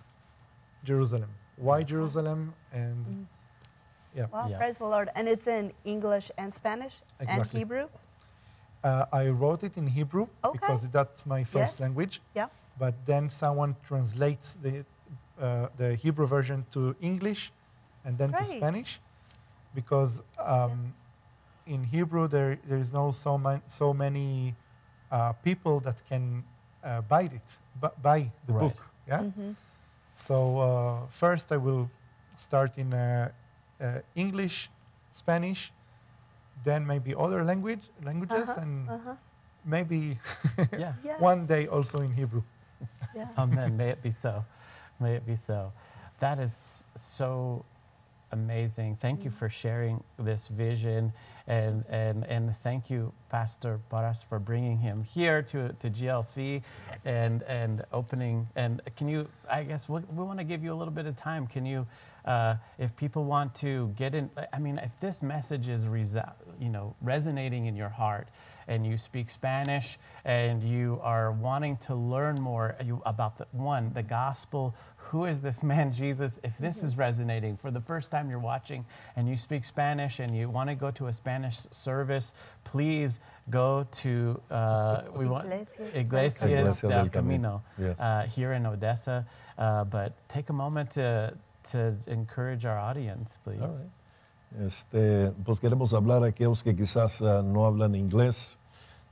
Jerusalem. Why Jerusalem? And yeah. Wow, Yeah. praise the Lord. And it's in English and Spanish and Exactly. Hebrew? Uh, I wrote it in Hebrew Okay. because that's my first Yes. language. Yeah. But then someone translates the uh, the Hebrew version to English, and then to Great. Spanish, because um, in Hebrew there there is no so man, so many uh, people that can uh, buy it, bu- buy the Right. book. Yeah. So uh, first I will start in uh, uh, English, Spanish, then maybe other language languages, Uh-huh, and uh-huh. maybe Yeah. Yeah. one day also in Hebrew. Yeah. Amen. May it be so. May it be so. That is so amazing. Thank you for sharing this vision, and and and thank you, Pastor Barras, for bringing him here to to G L C, and and opening. And can you? I guess we, we want to give you a little bit of time. Can you? Uh, if people want to get in, I mean, if this message is, resa- you know, resonating in your heart, and you speak Spanish, and you are wanting to learn more you, about the one, the gospel, who is this man Jesus? If this is resonating for the first time you're watching, and you speak Spanish, and you want to go to a Spanish service, please go to uh, we want Iglesias del Iglesias Iglesia del del Camino, Camino. Yes. uh, here in Odessa. Uh, but take a moment to to encourage our audience, please. All right. Este, pues queremos hablar a aquellos que quizás ah, no hablan inglés,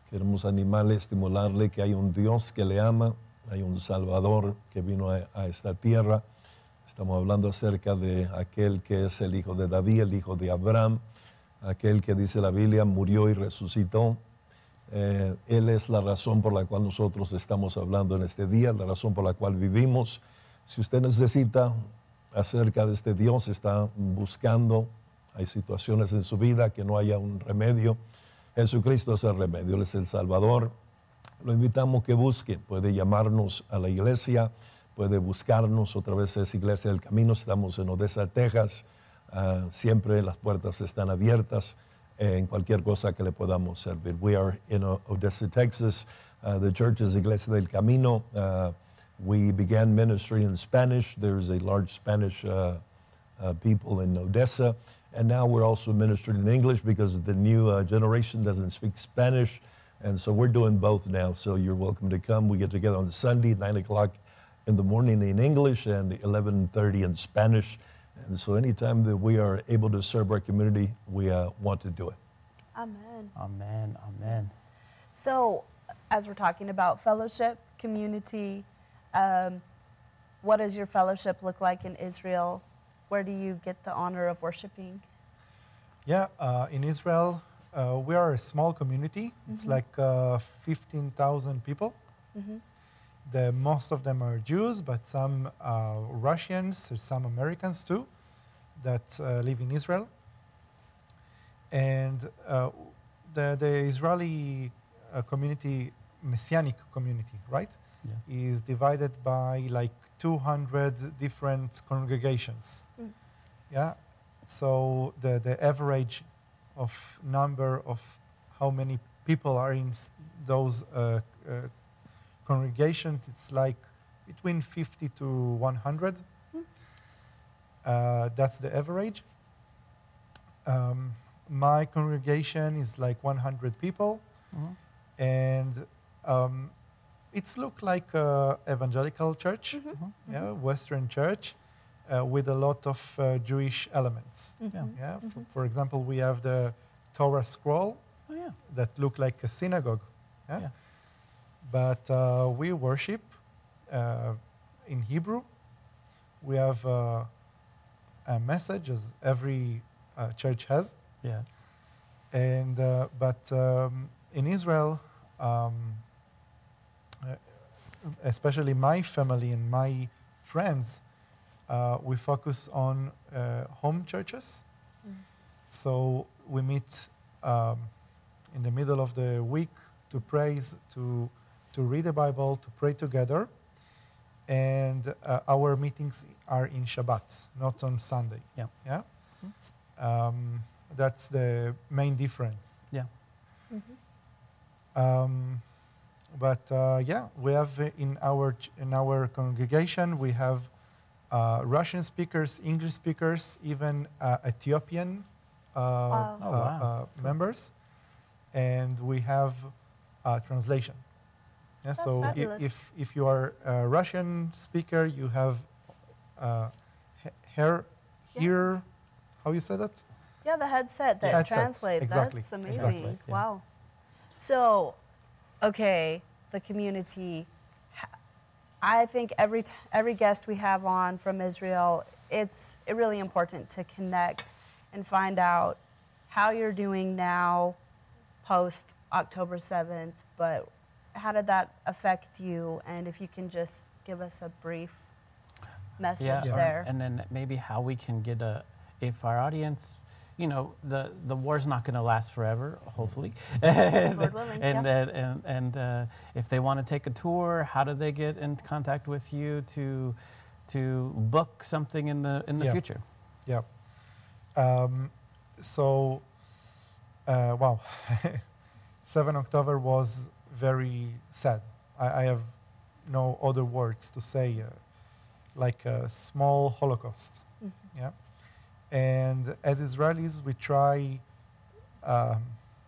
Queremos animarle, estimularle que hay un Dios que le ama, hay un Salvador que vino a, a esta tierra. Estamos hablando acerca de aquel que es el hijo de David, el hijo de Abraham, aquel que dice la Biblia murió y resucitó. Eh, él es la razón por la cual nosotros estamos hablando en este día, la razón por la cual vivimos. Si usted necesita acerca de este Dios, está buscando, hay situaciones en su vida que no haya un remedio. Jesucristo es el remedio, Él es el Salvador. Lo invitamos que busque, puede llamarnos a la iglesia, puede buscarnos, otra vez es Iglesia del Camino, estamos en Odessa, Texas, uh, siempre las puertas están abiertas eh, en cualquier cosa que le podamos servir. We are in Odessa, Texas, uh, the church is Iglesia del Camino. Uh, we began ministry in Spanish, there's a large Spanish uh, uh, people in Odessa, and now we're also ministering in English because the new uh, generation doesn't speak Spanish. And so we're doing both now. So you're welcome to come. We get together on Sunday, nine o'clock in the morning in English and eleven thirty in Spanish. And so anytime that we are able to serve our community, we uh, want to do it. Amen. Amen. Amen. So, as we're talking about fellowship, community, um, what does your fellowship look like in Israel? Where do you get the honor of worshiping? Yeah, uh, in Israel, uh, we are a small community. It's Mhm. like uh, fifteen thousand people. Mhm. The, most of them are Jews, but some uh, Russians, some Americans too, that uh, live in Israel. And uh, the, the Israeli uh, community, Messianic community, right, Yes. is divided by like two hundred different congregations. Mm. Yeah, so the, the average of number of how many people are in s- those uh, uh, congregations, it's like between fifty to one hundred. Mm. Uh, that's the average. Um, my congregation is like one hundred people, Mhm. and um, it's look like a evangelical church, Mhm. yeah, Western church, uh, with a lot of uh, Jewish elements. Mhm. Yeah, f- Mhm. for example, we have the Torah scroll Oh, yeah. that look like a synagogue. Yeah? Yeah. But uh, we worship uh, in Hebrew. We have uh, a message, as every uh, church has. Yeah. And uh, but um, in Israel, um, uh, especially my family and my friends, uh, we focus on uh, home churches. Mm. So we meet um, in the middle of the week to praise, to to read the Bible, to pray together, and uh, our meetings are in Shabbat, not on Sunday. Yeah. Yeah. Um, that's the main difference. Yeah. Mhm. Um, but uh, yeah, we have uh, in our ch- in our congregation we have uh, Russian speakers, English speakers, even uh, Ethiopian uh, Wow. Oh, uh, wow. uh, members, and we have uh, translation. Yeah, That's so i- fabulous. if if you are a Russian speaker, you have uh, he- here Yeah. here, how you say that? Yeah, the headset that Headset, translates. exactly, That's amazing. exactly, yeah. Wow. So, okay, the community. H- I think every t- every guest we have on from Israel, it's it really important to connect and find out how you're doing now, post October seventh. But how did that affect you? And if you can just give us a brief message Yeah. there. And then maybe how we can get a, if our audience, you know, the, the war's not going to last forever, hopefully. and Lord willing, and, yeah. uh, and, and uh, if they want to take a tour, how do they get in contact with you to, to book something in the, in the Yeah. future? Yeah. Um, so, uh, wow, seventh of October was very sad. I, I have no other words to say, uh, like a small Holocaust. Mhm. Yeah. And as Israelis, we try um,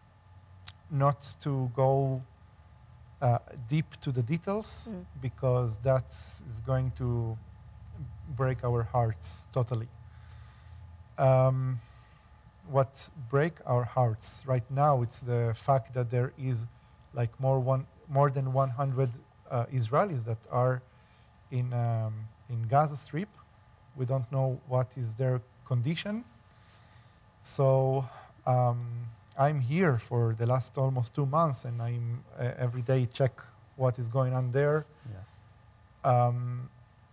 not to go uh, deep to the details Mm. because that is going to break our hearts totally. Um, what break our hearts right now, it's the fact that there is like more one more than one hundred uh, Israelis that are in um, in Gaza Strip. We don't know what is their condition. So um, I'm here for the last almost two months, and I'm uh, every day check what is going on there. Yes. Um,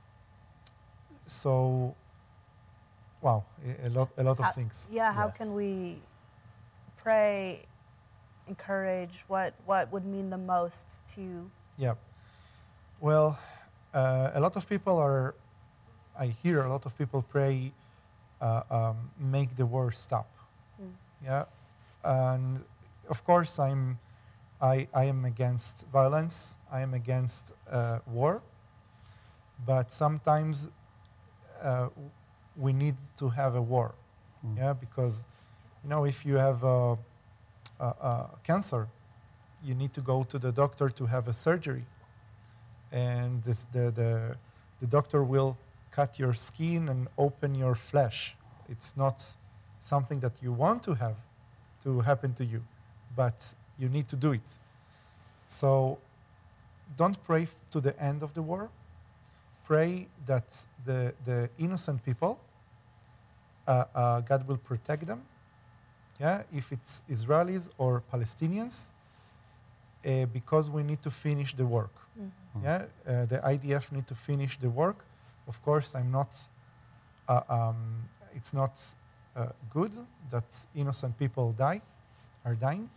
so, wow, a, a lot, a lot How- of things. Yeah, how Yes. can we pray, encourage? What what would mean the most to? Yeah. Well, uh, a lot of people are. I hear a lot of people pray, uh, um, make the war stop. Mm. Yeah, and of course I'm, I, I am against violence. I am against uh, war. But sometimes uh, we need to have a war. Mm. Yeah, because you know if you have uh, uh, uh, cancer, you need to go to the doctor to have a surgery, and this, the the the doctor will cut your skin and open your flesh. It's not something that you want to have to happen to you, but you need to do it. So don't pray f- to the end of the war. Pray that the, the innocent people, uh, uh, God will protect them. Yeah, if it's Israelis or Palestinians, uh, because we need to finish the work. Mhm. Yeah, uh, the I D F need to finish the work. Of course, I'm not. Uh, um, it's not uh, good that innocent people die, are dying.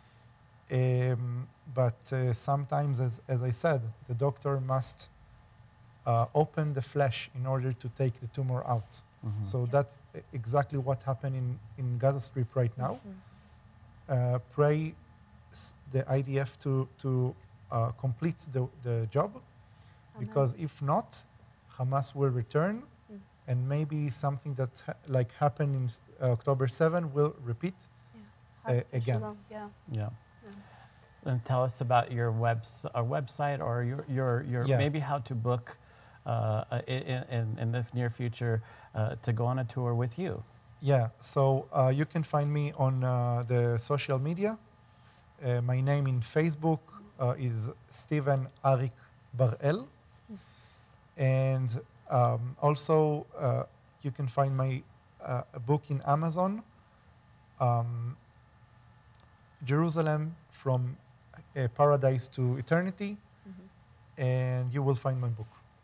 Um, but uh, sometimes, as, as I said, the doctor must uh, open the flesh in order to take the tumor out. Mhm. So that's e- exactly what happened in, in Gaza Strip right now. Mhm. Uh, pray s- the I D F to, to uh, complete the, the job, because if not, Hamas will return, Mm. and maybe something that ha- like happened in s- uh, October seventh will repeat. Yeah. Uh, again. Shalom. Yeah. Yeah. Yeah. And tell us about your webs, uh, website or your, your, your Yeah. maybe how to book uh, in, in, in the near future uh, to go on a tour with you. Yeah, so uh, you can find me on uh, the social media. Uh, my name in Facebook uh, is Steven Arik Barel. And um, also, uh, you can find my uh, book in Amazon, um, Jerusalem from uh, Paradise to Eternity. Mhm. And you will find my book.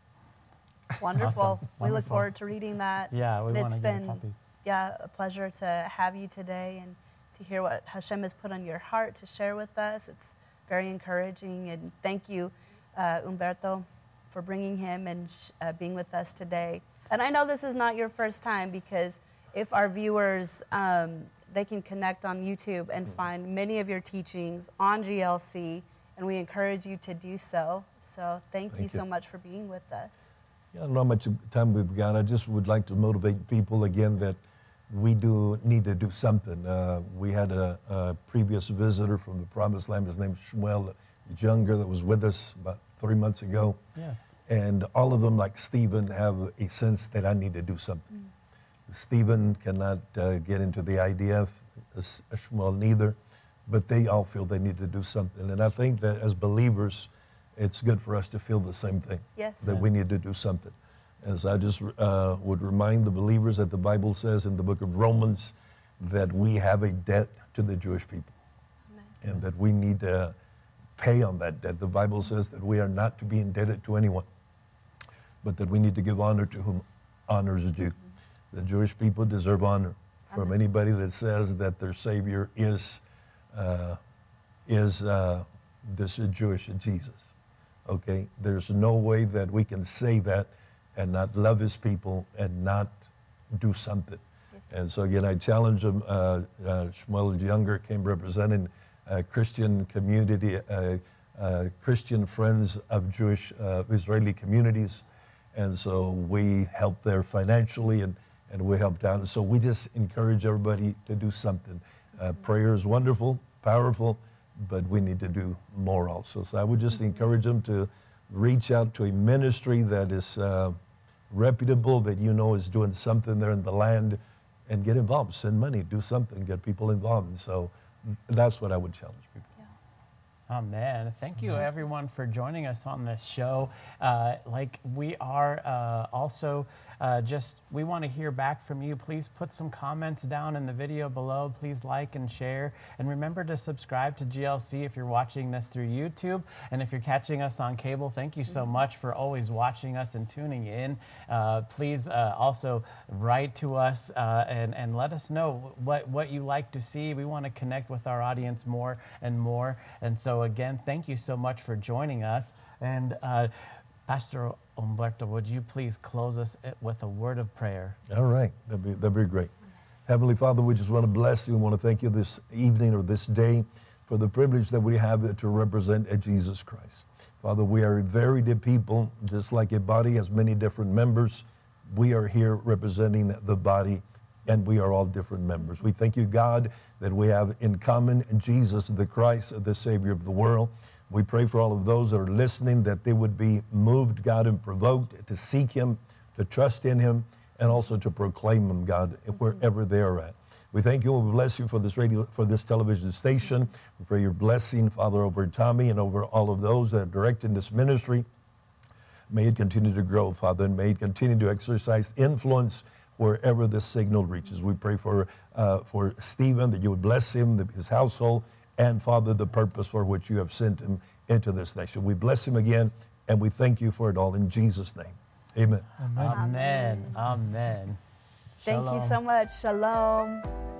Wonderful. Awesome. We look Wonderful. forward to reading that. Yeah, we And want it's to get a been- copy. Yeah, a pleasure to have you today and to hear what Hashem has put on your heart to share with us. It's very encouraging, and thank you, uh, Umberto, for bringing him and sh- uh, being with us today. And I know this is not your first time, because if our viewers, um, they can connect on YouTube and find many of your teachings on G L C, and we encourage you to do so. So thank, Thank you you. so much for being with us. Yeah, I don't know how much time we've got. I just would like to motivate people again that we do need to do something. Uh, we had a, a previous visitor from the Promised Land. His name is Shmuel Younger, that was with us about three months ago. Yes. And all of them, like Stephen, have a sense that I need to do something. Stephen cannot uh, get into the I D F, as- as Shmuel neither, but they all feel they need to do something. And I think that as believers, it's good for us to feel the same thing, Yes. that we need to do something. As I just uh, would remind the believers that the Bible says in the book of Romans that we have a debt to the Jewish people, Amen. and that we need to pay on that debt. The Bible says that we are not to be indebted to anyone, but that we need to give honor to whom honor is due. The Jewish people deserve honor from Amen. anybody that says that their Savior is uh, is uh, this Jewish Jesus. Okay, there's no way that we can say that and not love His people and not do something. Yes. And so again, I challenge them. Uh, uh, Shmuel Younger came representing uh, Christian community, uh, uh, Christian friends of Jewish uh, Israeli communities, and so we helped there financially, and and we helped out. And so we just encourage everybody to do something. Uh, prayer is wonderful, powerful, but we need to do more also. So I would just encourage them to reach out to a ministry that is uh, reputable, that you know is doing something there in the land, and get involved. Send money, do something, get people involved. And so that's what I would challenge people. Yeah. Amen. Thank you, everyone, for joining us on this show. Uh, like we are uh, also uh, just, we want to hear back from you. Please put some comments down in the video below. Please like and share. And remember to subscribe to G L C if you're watching this through YouTube. And if you're catching us on cable, thank you so much for always watching us and tuning in. Uh, please uh, also write to us uh, and, and let us know what, what you like to see. We want to connect with our audience more and more. And so again, thank you so much for joining us. And uh, Pastor Humberto, would you please close us with a word of prayer? All right, that'd be, that'd be great. Heavenly Father, we just want to bless you and want to thank you this evening or this day for the privilege that we have to represent Jesus Christ. Father, we are a very dear people, just like a body has many different members. We are here representing the body, and we are all different members. We thank you, God, that we have in common Jesus, the Christ, the Savior of the world. We pray for all of those that are listening, that they would be moved, God, and provoked to seek him, to trust in him, and also to proclaim him, God, wherever they are at. We thank you and we bless you for this radio, for this television station. We pray your blessing, Father, over Tommy and over all of those that are directing this ministry. May it continue to grow, Father, and may it continue to exercise influence wherever this signal reaches. We pray for uh, for Stephen, that you would bless him, the, his household, and, Father, the purpose for which you have sent him into this nation. We bless him again, and we thank you for it all in Jesus' name. Amen. Amen. Amen. Amen. Thank you Shalom. so much. Shalom.